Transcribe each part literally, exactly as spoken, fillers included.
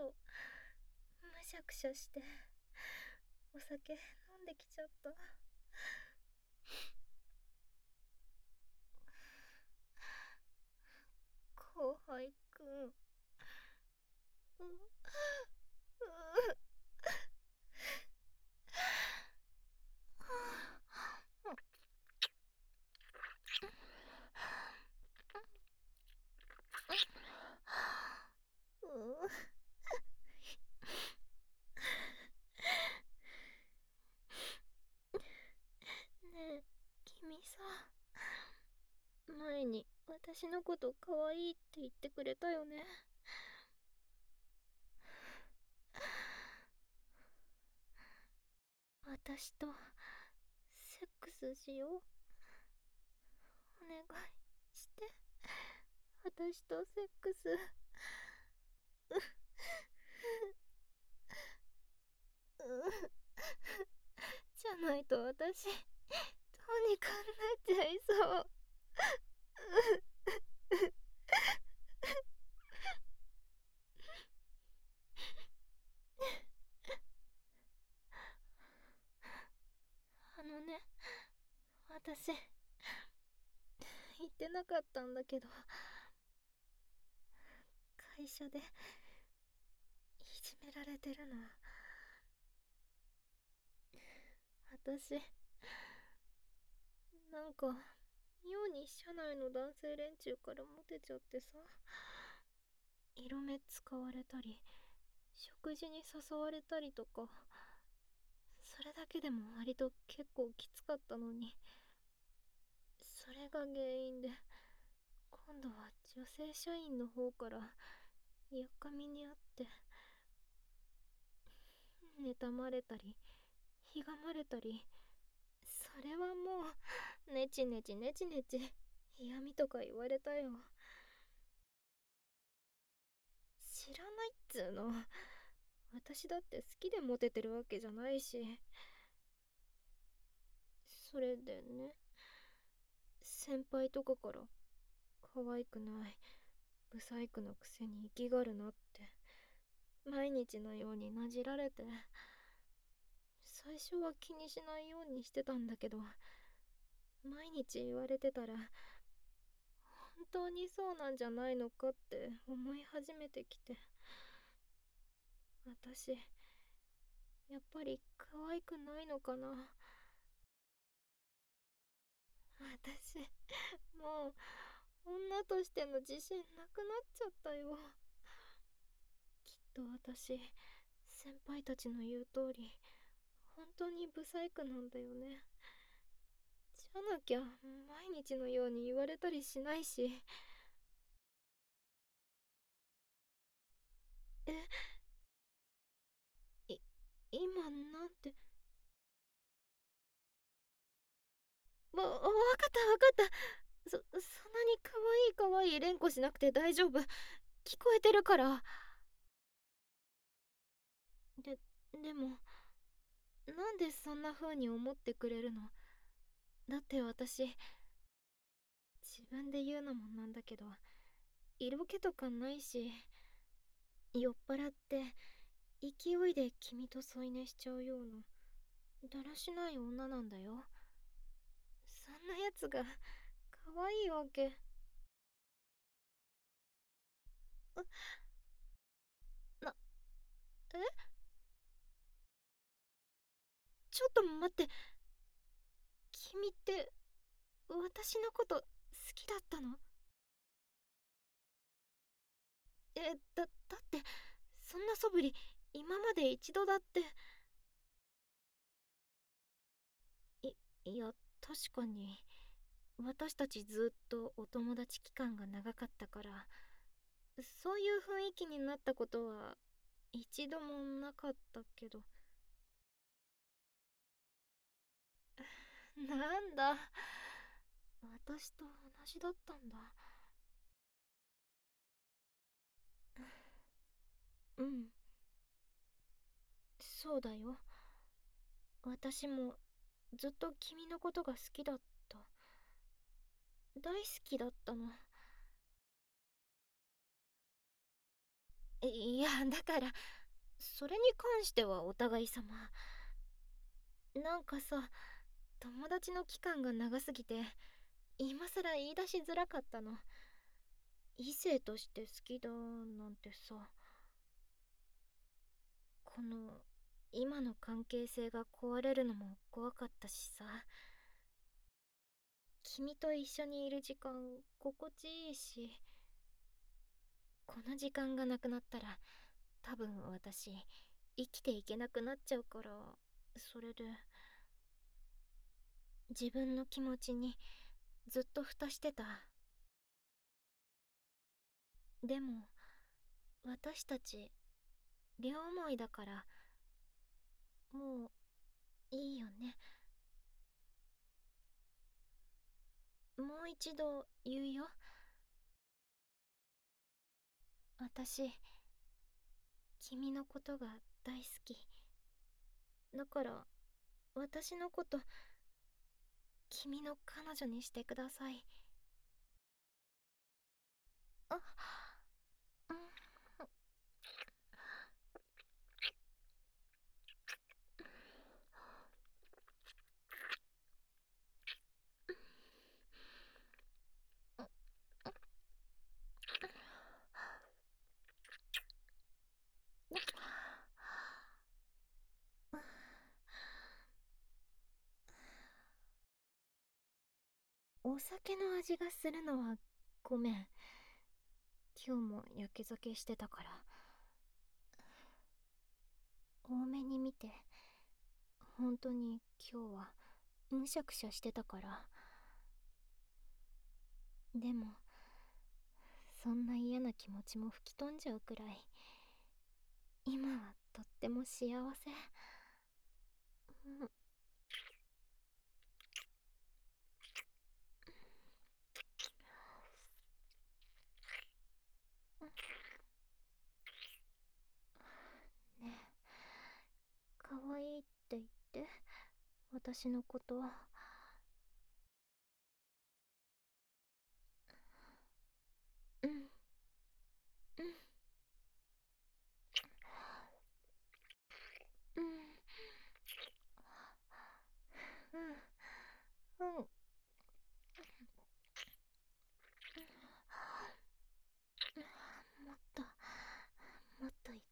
とむしゃくしゃしてお酒飲んできちゃった。後輩くん、うううねえ、君さ、前に私のこと可愛いって言ってくれたよね。私とセックスしよう。お願いして。私とセックス。じゃないと私どうにかなっちゃいそう。あのね、私言ってなかったんだけど、会社でいじめられてるの。私なんか妙に社内の男性連中からモテちゃってさ、色目使われたり食事に誘われたりとか、それだけでも割と結構きつかったのに、それが原因で今度は女性社員の方からやっかみにあって、妬まれたりひがまれたり、それはもうネチネチネチネチ嫌味とか言われたよ。知らないっつうの。私だって好きでモテてるわけじゃないし。それでね、先輩とかから可愛くない、ブサイクのくせに生きがるなって毎日のようになじられて、最初は気にしないようにしてたんだけど、毎日言われてたら本当にそうなんじゃないのかって思い始めてきて、私やっぱり可愛くないのかな。私もう女としての自信なくなっちゃったよ。きっと私、先輩たちの言う通り本当にブサイクなんだよね。じゃなきゃ毎日のように言われたりしないし。え、い今なんて。わ、わかったわかった。そ、そんなに可愛い可愛い連呼しなくて大丈夫。聞こえてるから。で、でも、なんでそんな風に思ってくれるの？だって私、自分で言うのもなんだけど、色気とかないし、酔っ払って勢いで君と添い寝しちゃうようなだらしない女なんだよ。そんなやつが可愛いわけ。な、え、ちょっと待って。君って私のこと好きだったの？え、だ、だってそんな素振り今まで一度だって。い、いや、確かに私たちずっとお友達期間が長かったから、そういう雰囲気になったことは一度もなかったけど。なんだ、私と同じだったんだ。うん、そうだよ。私もずっと君のことが好きだった。大好きだったの。 いや、だから、それに関してはお互い様。なんかさ、友達の期間が長すぎて、今さら言い出しづらかったの。異性として好きだなんてさ、この今の関係性が壊れるのも怖かったしさ。君と一緒にいる時間心地いいし、この時間がなくなったら多分私生きていけなくなっちゃうから、それで自分の気持ちにずっと蓋してた。でも私たち両思いだから、もういいよね。もう一度言うよ。私君のことが大好きだから、私のこと君の彼女にしてください。あ、うん、お酒の味がするのはごめん。今日もやけ酒してたから。多めに見て。本当に今日はむしゃくしゃしてたから。でもそんな嫌な気持ちも吹き飛んじゃうくらい今はとっても幸せ。うん、ねえ、可愛いって言って、私のこと。うん、うん、うん、うん、うん、もっともっと言って。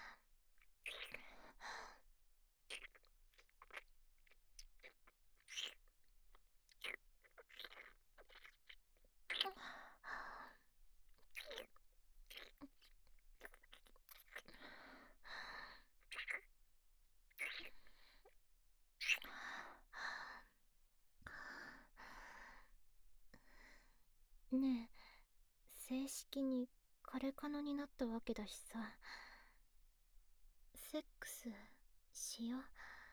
ねえ、正式に彼カノになったわけだしさ、セックスしよう。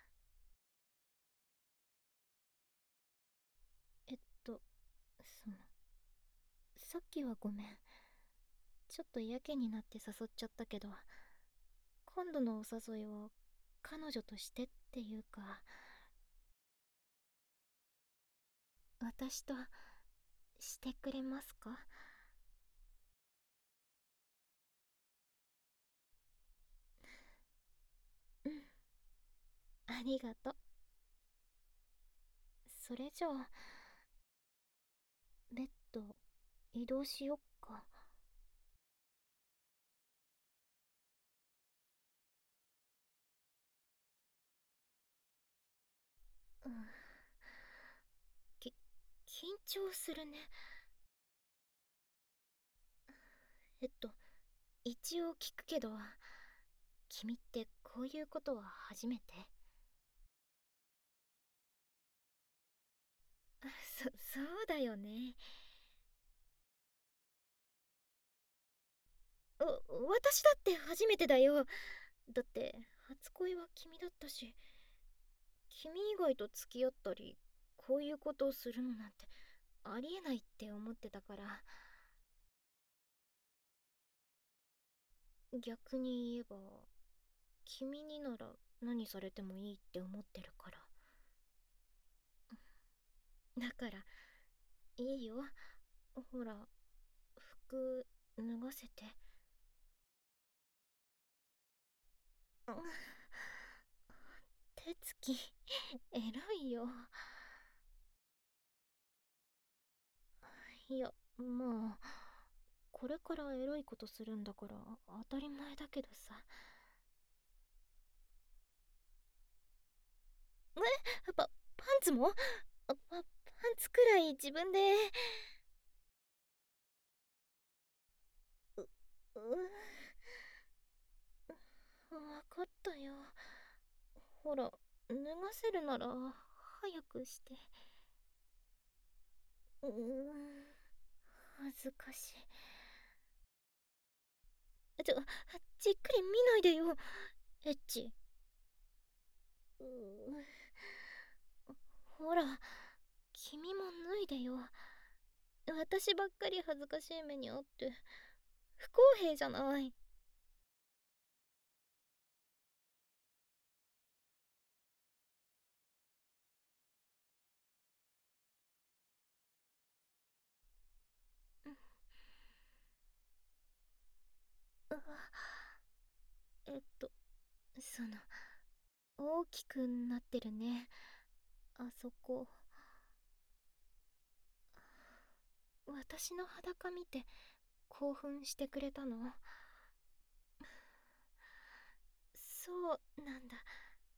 えっとそのさっきはごめん。ちょっとやけになって誘っちゃったけど、今度のお誘いは彼女としてっていうか、私としてくれますか？うん、ありがとう。それじゃあベッド移動しよっか。うん、き緊張するね。えっと一応聞くけど、君ってこういうことは初めて？あ、そそうだよね。お私だって初めてだよ。だって初恋は君だったし、君以外と付き合ったりこういうことをするのなんてありえないって思ってたから。逆に言えば君になら何されてもいいって思ってるから。だからいいよ、ほら、服脱がせて。 手つきエロいよ。いや、まあこれからエロいことするんだから当たり前だけどさ。え、パパンツも？パパンツくらい自分で。うう分かったよ。ほら、脱がせるなら早くして。うーん、恥ずかしい。ちょ、じっくり見ないでよ、エッチ。うー、ほら、君も脱いでよ。私ばっかり恥ずかしい目にあって不公平じゃない。うえっとその大きくなってるね、あそこ。私の裸見て興奮してくれたの？そうなんだ。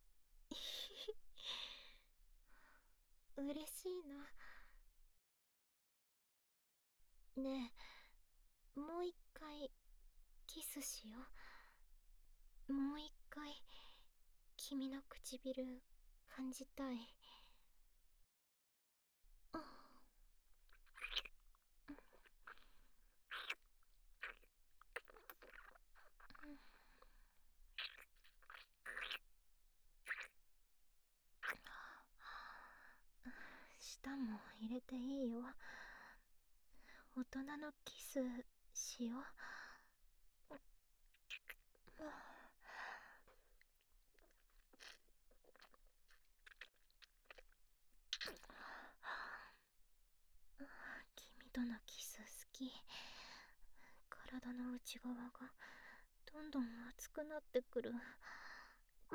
嬉しいな。ねえ、もう一回キスしよう。もう一回君の唇感じたい。あ、舌も入れていいよ。大人のキスしよう。君とのキス好き。体の内側がどんどん熱くなってくる。うん、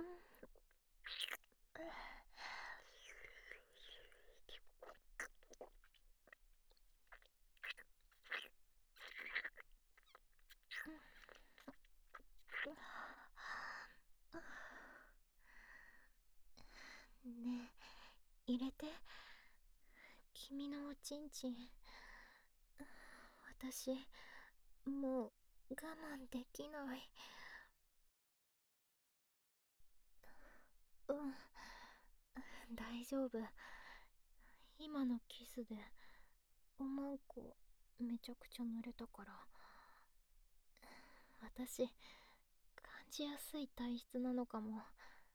ねえ、入れて。君のおちんちん。私もう我慢できない。うん、大丈夫。今のキスでおまんこめちゃくちゃ濡れたから。私感じやすい体質なのかも。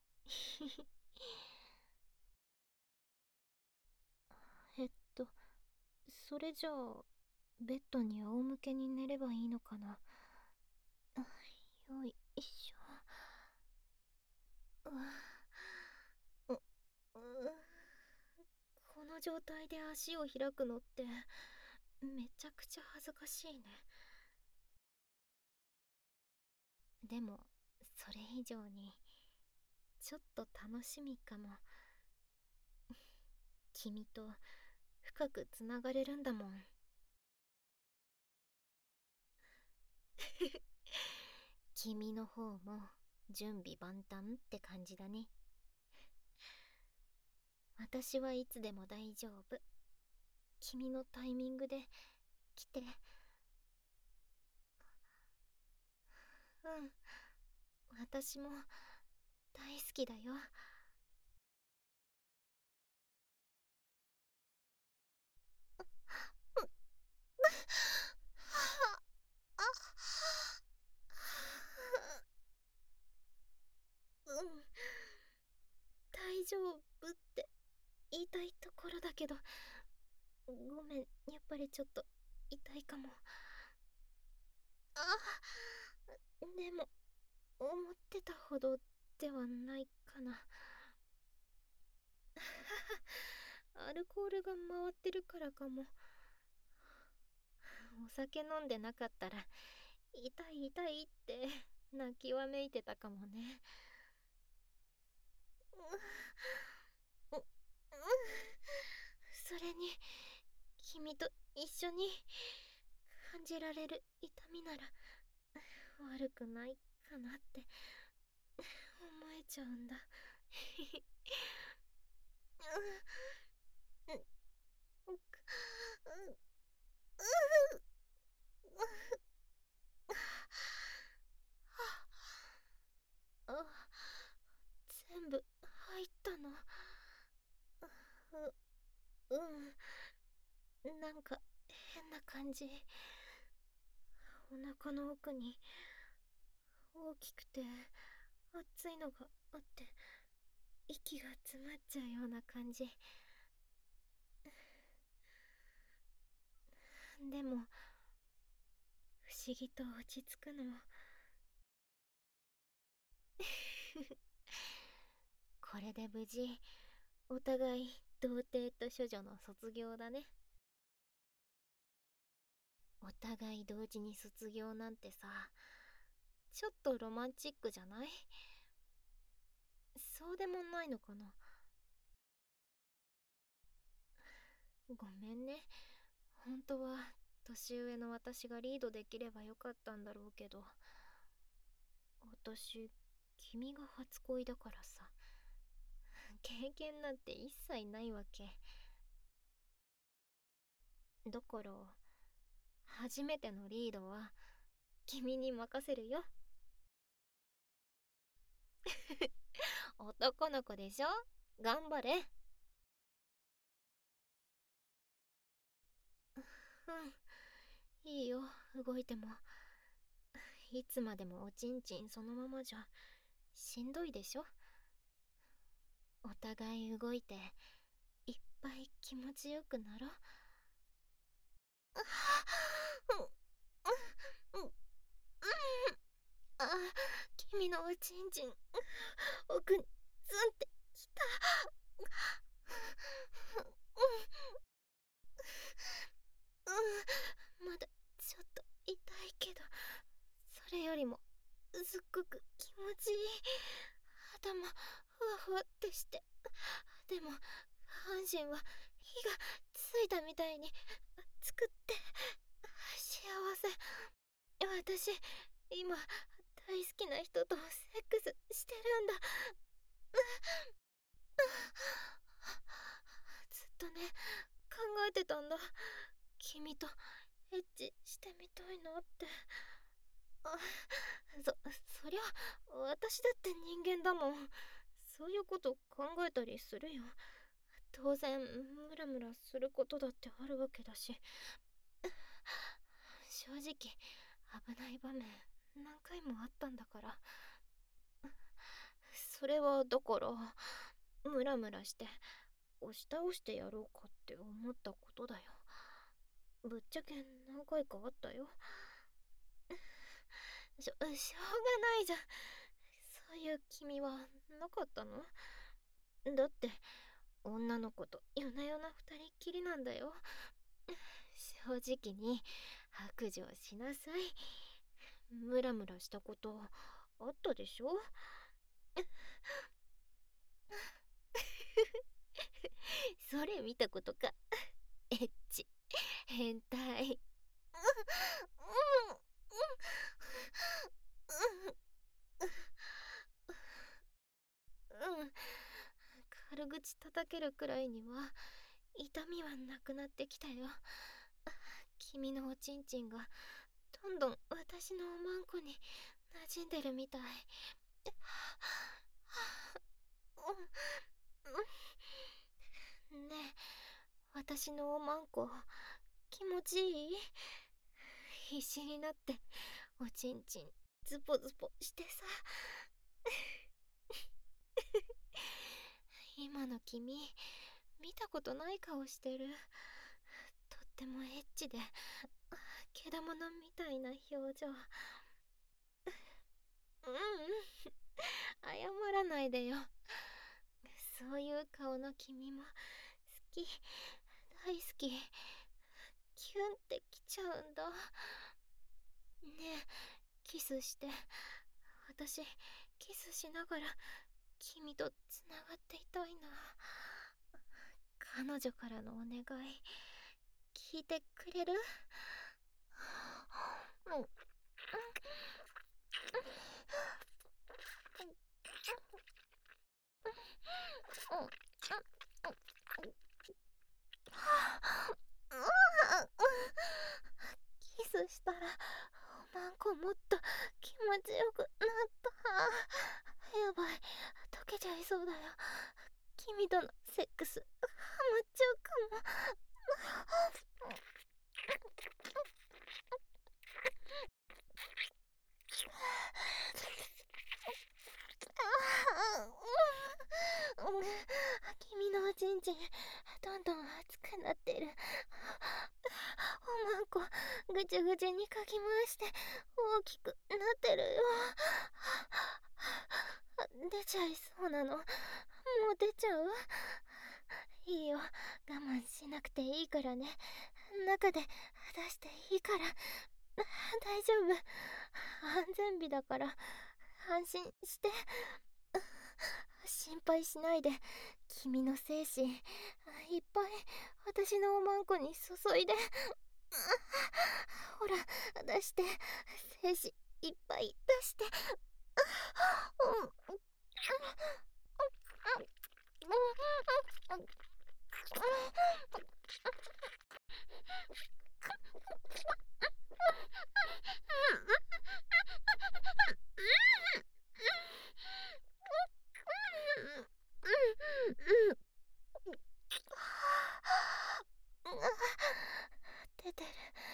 えっとそれじゃあベッドに仰向けに寝ればいいのかな。あ、よいしょ。ううこの状態で足を開くのってめちゃくちゃ恥ずかしいね。でもそれ以上にちょっと楽しみかも。君と深くつながれるんだもん。君の方も準備万端って感じだね。私はいつでも大丈夫。君のタイミングで来て。うん、私も大好きだよ。うん、大丈夫って言いたいところだけど、ごめん、やっぱりちょっと痛いかも。あ、でも思ってたほどではないかな。アルコールが回ってるからかも。お酒飲んでなかったら痛い痛いって泣きわめいてたかもね。 ううそれに君と一緒に感じられる痛みなら悪くないかなって思えちゃうんだ。あ、全部入ったの。う、うん、なんか変な感じ。お腹の奥に大きくて熱いのがあって、息が詰まっちゃうような感じ。でも不思議と落ち着くの。これで無事お互い童貞と処女の卒業だね。お互い同時に卒業なんてさ、ちょっとロマンチックじゃない？そうでもないのかな。ごめんね。本当は年上の私がリードできればよかったんだろうけど、私君が初恋だからさ、経験なんて一切ないわけだから、初めてのリードは君に任せるよ。男の子でしょ、頑張れ。うん、いいよ、動いても。いつまでもおちんちんそのままじゃしんどいでしょ。お互い動いていっぱい気持ちよくなろう。あ、君のおちんちん奥にツンってきた。うん、まだちょっと痛いけど、それよりもすっごく気持ちいい。頭ふわふわってして、でも下半身は火がついたみたいに熱くって幸せ。私今大好きな人とセックスしてるんだ。ずっとね、考えてたんだ。君とエッチしてみたいなって。あ、そ、そりゃ私だって人間だもん。そういうこと考えたりするよ。当然ムラムラすることだってあるわけだし。正直危ない場面何回もあったんだから。それはだからムラムラして押し倒してやろうかって思ったことだよ。ぶっちゃけ何回かあったよ。しょ、しょうがないじゃん。そういう君はなかったの？だって女の子と夜な夜な二人っきりなんだよ。正直に白状しなさい。ムラムラしたことあったでしょ？それ見たことか。エッチ変態。うん、軽口叩けるくらいには痛みはなくなってきたよ。君のおちんちんがどんどん私のおまんこに馴染んでるみたい。ねえ、私のおまんこ気持ちいい？必死になっておちんちんズポズポしてさ。今の君見たことない顔してる。とってもエッチでけだものみたいな表情。うんうん、謝らないでよ。そういう顔の君も好き、大好き。キュンってきちゃうんだ。ねえ、キスして。私キスしながら君とつながっていたいな。彼女からのお願い聞いてくれる？うん。キスしたらおまんこもっと気持ちよくなった。やばい、溶けちゃいそうだよ。君とのセックスハマっちゃうかも。君のおちんちんどんどん熱くなってる。おまんこぐちゅぐちゅにかき回して大きくなってるよ。出ちゃいそうなの。もう出ちゃう？いいよ、我慢しなくていいからね。中で出していいから。大丈夫、安全備だから安心して。心配しないで。君の精子いっぱい私のおまんこに注いで。ほら出して、精子いっぱい出して。うん。出てる。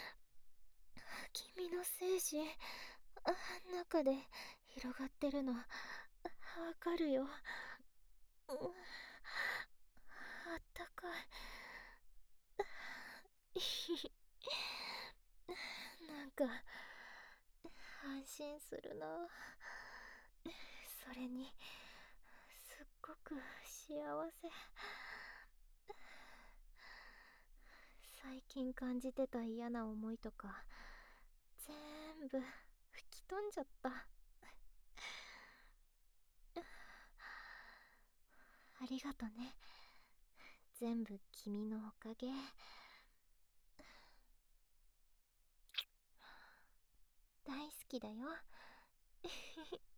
君の精子中で広がってるのわかるよ。あったかい。なんか安心するな。それにすっごく幸せ。最近感じてた嫌な思いとか全部吹き飛んじゃった。ありがとね。全部君のおかげ。大好きだよ。